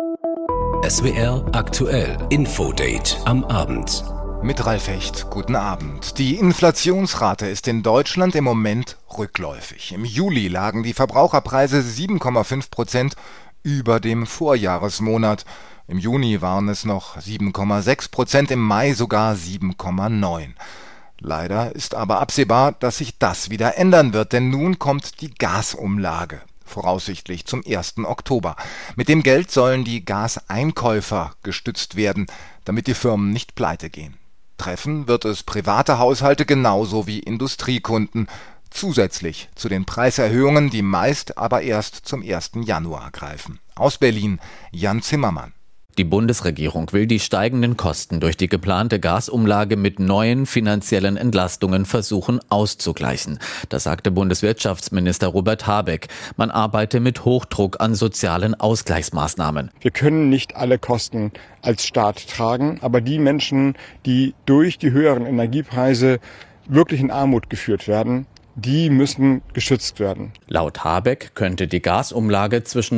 SWR aktuell Infodate am Abend. Mit Ralf Hecht, guten Abend. Die Inflationsrate ist in Deutschland im Moment rückläufig. Im Juli lagen die Verbraucherpreise 7,5% über dem Vorjahresmonat. Im Juni waren es noch 7,6%, im Mai sogar 7,9%. Leider ist aber absehbar, dass sich das wieder ändern wird, denn nun kommt die Gasumlage. Voraussichtlich zum 1. Oktober. Mit dem Geld sollen die Gaseinkäufer gestützt werden, damit die Firmen nicht pleite gehen. Treffen wird es private Haushalte genauso wie Industriekunden, zusätzlich zu den Preiserhöhungen, die meist aber erst zum 1. Januar greifen. Aus Berlin, Jan Zimmermann. Die Bundesregierung will die steigenden Kosten durch die geplante Gasumlage mit neuen finanziellen Entlastungen versuchen auszugleichen. Das sagte Bundeswirtschaftsminister Robert Habeck. Man arbeite mit Hochdruck an sozialen Ausgleichsmaßnahmen. Wir können nicht alle Kosten als Staat tragen, aber die Menschen, die durch die höheren Energiepreise wirklich in Armut geführt werden, die müssen geschützt werden. Laut Habeck könnte die Gasumlage zwischen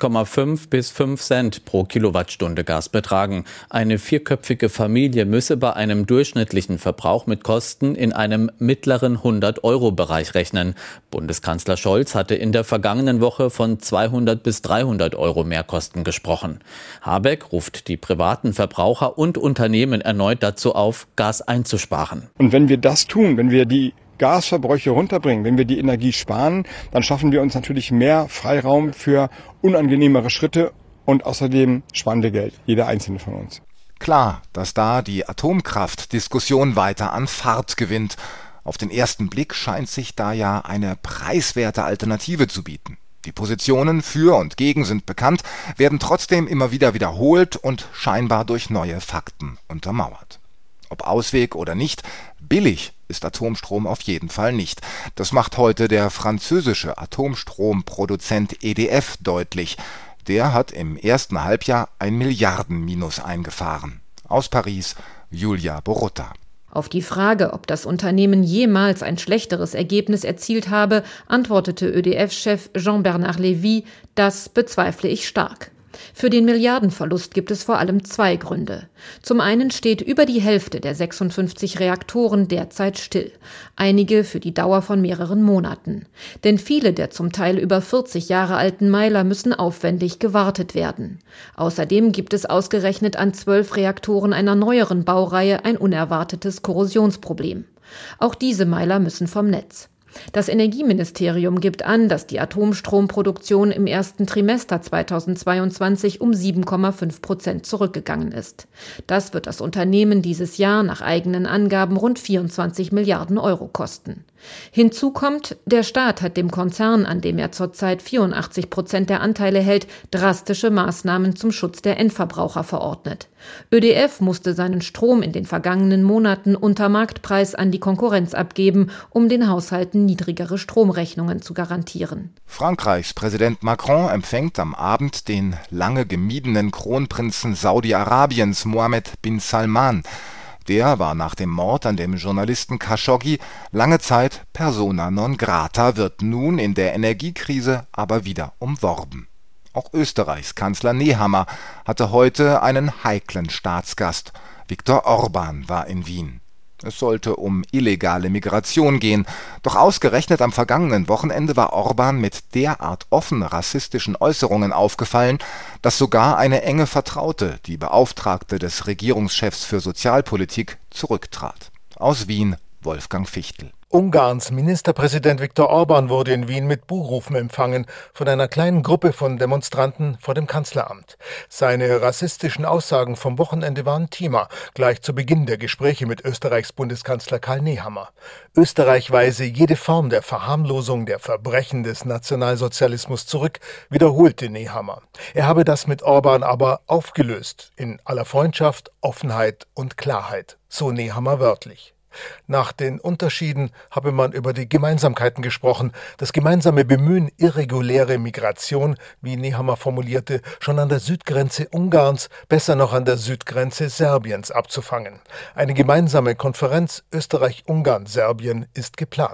1,5 bis 5 Cent pro Kilowattstunde Gas betragen. Eine vierköpfige Familie müsse bei einem durchschnittlichen Verbrauch mit Kosten in einem mittleren 100-Euro-Bereich rechnen. Bundeskanzler Scholz hatte in der vergangenen Woche von 200 bis 300 Euro Mehrkosten gesprochen. Habeck ruft die privaten Verbraucher und Unternehmen erneut dazu auf, Gas einzusparen. Und wenn wir das tun, wenn wir die Gasverbräuche runterbringen, wenn wir die Energie sparen, dann schaffen wir uns natürlich mehr Freiraum für unangenehmere Schritte und außerdem sparen wir Geld, jeder einzelne von uns. Klar, dass da die Atomkraftdiskussion weiter an Fahrt gewinnt. Auf den ersten Blick scheint sich da ja eine preiswerte Alternative zu bieten. Die Positionen für und gegen sind bekannt, werden trotzdem immer wieder wiederholt und scheinbar durch neue Fakten untermauert. Ob Ausweg oder nicht, billig ist Atomstrom auf jeden Fall nicht. Das macht heute der französische Atomstromproduzent EDF deutlich. Der hat im ersten Halbjahr ein Milliardenminus eingefahren. Aus Paris, Julia Borutta. Auf die Frage, ob das Unternehmen jemals ein schlechteres Ergebnis erzielt habe, antwortete ÖDF-Chef Jean-Bernard Lévy, das bezweifle ich stark. Für den Milliardenverlust gibt es vor allem zwei Gründe. Zum einen steht über die Hälfte der 56 Reaktoren derzeit still. Einige für die Dauer von mehreren Monaten. Denn viele der zum Teil über 40 Jahre alten Meiler müssen aufwendig gewartet werden. Außerdem gibt es ausgerechnet an 12 Reaktoren einer neueren Baureihe ein unerwartetes Korrosionsproblem. Auch diese Meiler müssen vom Netz. Das Energieministerium gibt an, dass die Atomstromproduktion im ersten Trimester 2022 um 7,5% zurückgegangen ist. Das wird das Unternehmen dieses Jahr nach eigenen Angaben rund 24 Milliarden Euro kosten. Hinzu kommt, der Staat hat dem Konzern, an dem er zurzeit 84% der Anteile hält, drastische Maßnahmen zum Schutz der Endverbraucher verordnet. ÖDF musste seinen Strom in den vergangenen Monaten unter Marktpreis an die Konkurrenz abgeben, um den Haushalten niedrigere Stromrechnungen zu garantieren. Frankreichs Präsident Macron empfängt am Abend den lange gemiedenen Kronprinzen Saudi-Arabiens Mohammed bin Salman. Der war nach dem Mord an dem Journalisten Khashoggi lange Zeit persona non grata, wird nun in der Energiekrise aber wieder umworben. Auch Österreichs Kanzler Nehammer hatte heute einen heiklen Staatsgast. Viktor Orbán war in Wien. Es sollte um illegale Migration gehen, doch ausgerechnet am vergangenen Wochenende war Orbán mit derart offen rassistischen Äußerungen aufgefallen, dass sogar eine enge Vertraute, die Beauftragte des Regierungschefs für Sozialpolitik, zurücktrat. Aus Wien, Wolfgang Fichtel. Ungarns Ministerpräsident Viktor Orbán wurde in Wien mit Buhrufen empfangen von einer kleinen Gruppe von Demonstranten vor dem Kanzleramt. Seine rassistischen Aussagen vom Wochenende waren Thema, gleich zu Beginn der Gespräche mit Österreichs Bundeskanzler Karl Nehammer. Österreich weise jede Form der Verharmlosung der Verbrechen des Nationalsozialismus zurück, wiederholte Nehammer. Er habe das mit Orbán aber aufgelöst, in aller Freundschaft, Offenheit und Klarheit, so Nehammer wörtlich. Nach den Unterschieden habe man über die Gemeinsamkeiten gesprochen, das gemeinsame Bemühen, irreguläre Migration, wie Nehammer formulierte, schon an der Südgrenze Ungarns, besser noch an der Südgrenze Serbiens abzufangen. Eine gemeinsame Konferenz Österreich-Ungarn-Serbien ist geplant.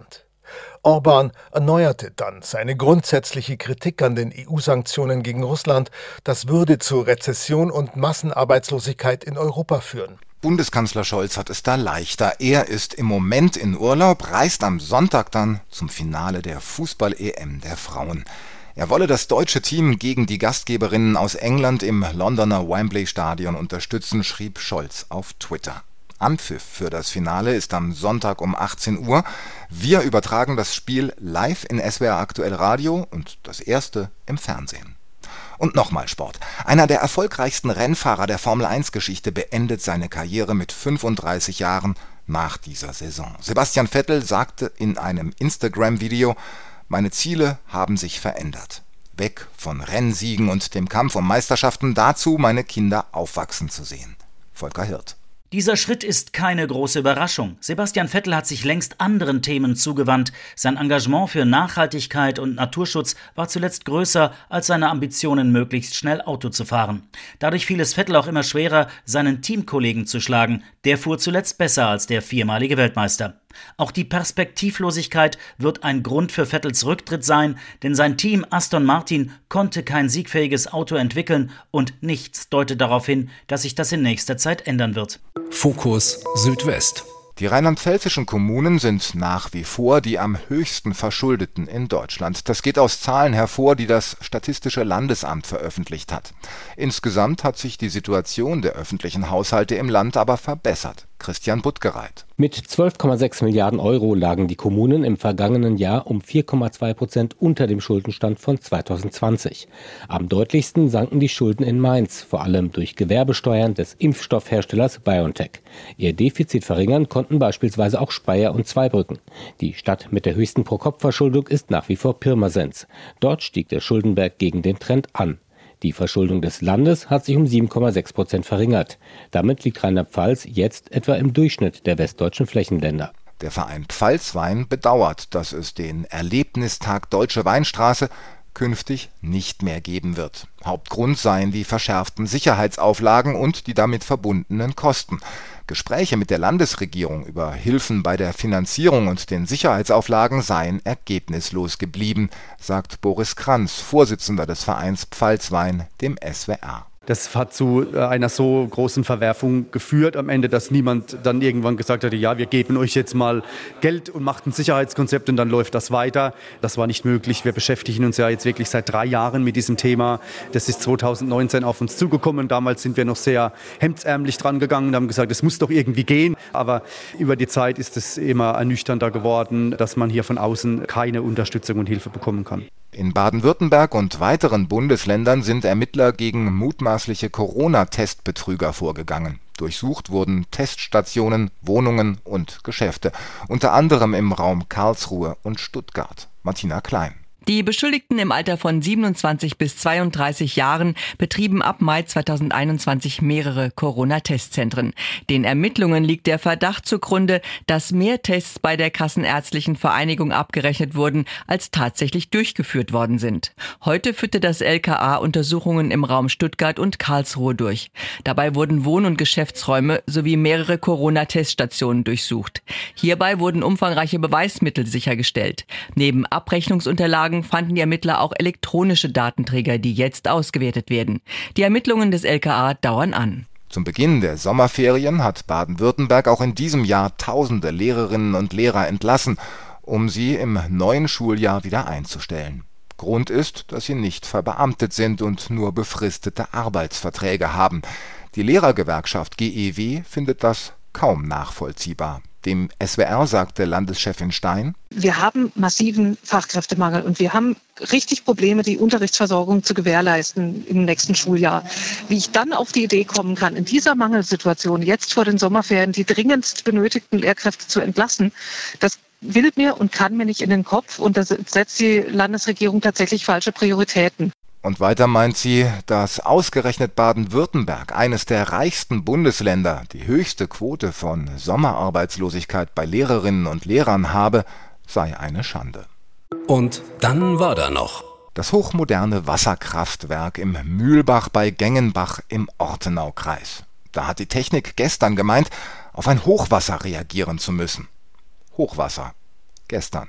Orbán erneuerte dann seine grundsätzliche Kritik an den EU-Sanktionen gegen Russland. Das würde zu Rezession und Massenarbeitslosigkeit in Europa führen. Bundeskanzler Scholz hat es da leichter. Er ist im Moment in Urlaub, reist am Sonntag dann zum Finale der Fußball-EM der Frauen. Er wolle das deutsche Team gegen die Gastgeberinnen aus England im Londoner Wembley-Stadion unterstützen, schrieb Scholz auf Twitter. Anpfiff für das Finale ist am Sonntag um 18 Uhr. Wir übertragen das Spiel live in SWR Aktuell Radio und das erste im Fernsehen. Und nochmal Sport. Einer der erfolgreichsten Rennfahrer der Formel-1-Geschichte beendet seine Karriere mit 35 Jahren nach dieser Saison. Sebastian Vettel sagte in einem Instagram-Video: Meine Ziele haben sich verändert. Weg von Rennsiegen und dem Kampf um Meisterschaften, dazu meine Kinder aufwachsen zu sehen. Volker Hirt. Dieser Schritt ist keine große Überraschung. Sebastian Vettel hat sich längst anderen Themen zugewandt. Sein Engagement für Nachhaltigkeit und Naturschutz war zuletzt größer als seine Ambitionen, möglichst schnell Auto zu fahren. Dadurch fiel es Vettel auch immer schwerer, seinen Teamkollegen zu schlagen. Der fuhr zuletzt besser als der viermalige Weltmeister. Auch die Perspektivlosigkeit wird ein Grund für Vettels Rücktritt sein, denn sein Team Aston Martin konnte kein siegfähiges Auto entwickeln und nichts deutet darauf hin, dass sich das in nächster Zeit ändern wird. Fokus Südwest. Die rheinland-pfälzischen Kommunen sind nach wie vor die am höchsten Verschuldeten in Deutschland. Das geht aus Zahlen hervor, die das Statistische Landesamt veröffentlicht hat. Insgesamt hat sich die Situation der öffentlichen Haushalte im Land aber verbessert. Christian Buttgereit. Mit 12,6 Milliarden Euro lagen die Kommunen im vergangenen Jahr um 4,2% unter dem Schuldenstand von 2020. Am deutlichsten sanken die Schulden in Mainz, vor allem durch Gewerbesteuern des Impfstoffherstellers BioNTech. Ihr Defizit verringern konnten beispielsweise auch Speyer und Zweibrücken. Die Stadt mit der höchsten Pro-Kopf-Verschuldung ist nach wie vor Pirmasens. Dort stieg der Schuldenberg gegen den Trend an. Die Verschuldung des Landes hat sich um 7,6% verringert. Damit liegt Rheinland-Pfalz jetzt etwa im Durchschnitt der westdeutschen Flächenländer. Der Verein Pfalzwein bedauert, dass es den Erlebnistag Deutsche Weinstraße künftig nicht mehr geben wird. Hauptgrund seien die verschärften Sicherheitsauflagen und die damit verbundenen Kosten. Gespräche mit der Landesregierung über Hilfen bei der Finanzierung und den Sicherheitsauflagen seien ergebnislos geblieben, sagt Boris Kranz, Vorsitzender des Vereins Pfalzwein, dem SWR. Das hat zu einer so großen Verwerfung geführt am Ende, dass niemand dann irgendwann gesagt hatte, ja, wir geben euch jetzt mal Geld und macht ein Sicherheitskonzept und dann läuft das weiter. Das war nicht möglich. Wir beschäftigen uns ja jetzt wirklich seit 3 Jahren mit diesem Thema. Das ist 2019 auf uns zugekommen. Damals sind wir noch sehr hemdsärmlich dran gegangen und haben gesagt, es muss doch irgendwie gehen. Aber über die Zeit ist es immer ernüchternder geworden, dass man hier von außen keine Unterstützung und Hilfe bekommen kann. In Baden-Württemberg und weiteren Bundesländern sind Ermittler gegen mutmaßliche Corona-Testbetrüger vorgegangen. Durchsucht wurden Teststationen, Wohnungen und Geschäfte, unter anderem im Raum Karlsruhe und Stuttgart. Martina Klein. Die Beschuldigten im Alter von 27 bis 32 Jahren betrieben ab Mai 2021 mehrere Corona-Testzentren. Den Ermittlungen liegt der Verdacht zugrunde, dass mehr Tests bei der Kassenärztlichen Vereinigung abgerechnet wurden, als tatsächlich durchgeführt worden sind. Heute führte das LKA Untersuchungen im Raum Stuttgart und Karlsruhe durch. Dabei wurden Wohn- und Geschäftsräume sowie mehrere Corona-Teststationen durchsucht. Hierbei wurden umfangreiche Beweismittel sichergestellt. Neben Abrechnungsunterlagen fanden die Ermittler auch elektronische Datenträger, die jetzt ausgewertet werden. Die Ermittlungen des LKA dauern an. Zum Beginn der Sommerferien hat Baden-Württemberg auch in diesem Jahr tausende Lehrerinnen und Lehrer entlassen, um sie im neuen Schuljahr wieder einzustellen. Grund ist, dass sie nicht verbeamtet sind und nur befristete Arbeitsverträge haben. Die Lehrergewerkschaft GEW findet das kaum nachvollziehbar. Dem SWR sagte Landeschefin Stein: Wir haben massiven Fachkräftemangel und wir haben richtig Probleme, die Unterrichtsversorgung zu gewährleisten im nächsten Schuljahr. Wie ich dann auf die Idee kommen kann, in dieser Mangelsituation jetzt vor den Sommerferien die dringendst benötigten Lehrkräfte zu entlassen, das will mir und kann mir nicht in den Kopf, und das setzt die Landesregierung tatsächlich falsche Prioritäten. Und weiter meint sie, dass ausgerechnet Baden-Württemberg, eines der reichsten Bundesländer, die höchste Quote von Sommerarbeitslosigkeit bei Lehrerinnen und Lehrern habe, sei eine Schande. Und dann war da noch das hochmoderne Wasserkraftwerk im Mühlbach bei Gengenbach im Ortenaukreis. Da hat die Technik gestern gemeint, auf ein Hochwasser reagieren zu müssen. Hochwasser. Gestern.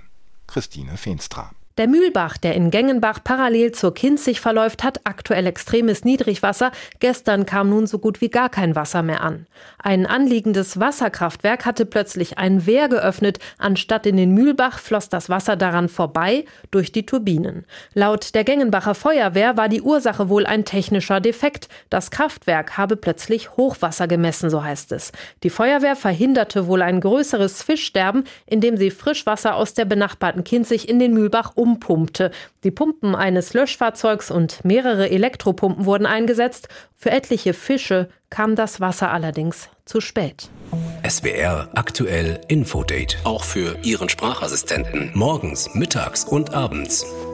Christine Feenstra. Der Mühlbach, der in Gengenbach parallel zur Kinzig verläuft, hat aktuell extremes Niedrigwasser. Gestern kam nun so gut wie gar kein Wasser mehr an. Ein anliegendes Wasserkraftwerk hatte plötzlich ein Wehr geöffnet. Anstatt in den Mühlbach floss das Wasser daran vorbei durch die Turbinen. Laut der Gengenbacher Feuerwehr war die Ursache wohl ein technischer Defekt. Das Kraftwerk habe plötzlich Hochwasser gemessen, so heißt es. Die Feuerwehr verhinderte wohl ein größeres Fischsterben, indem sie Frischwasser aus der benachbarten Kinzig in den Mühlbach umpumpte. Die Pumpen eines Löschfahrzeugs und mehrere Elektropumpen wurden eingesetzt. Für etliche Fische kam das Wasser allerdings zu spät. SWR aktuell Infodate. Auch für Ihren Sprachassistenten. Morgens, mittags und abends.